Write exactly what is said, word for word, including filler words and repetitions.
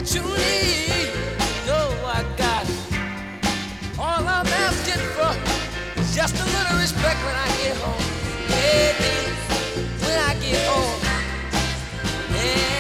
what you need. Oh, I got all I'm asking for is just a little respect when I get home. Baby, when I get home. Yeah.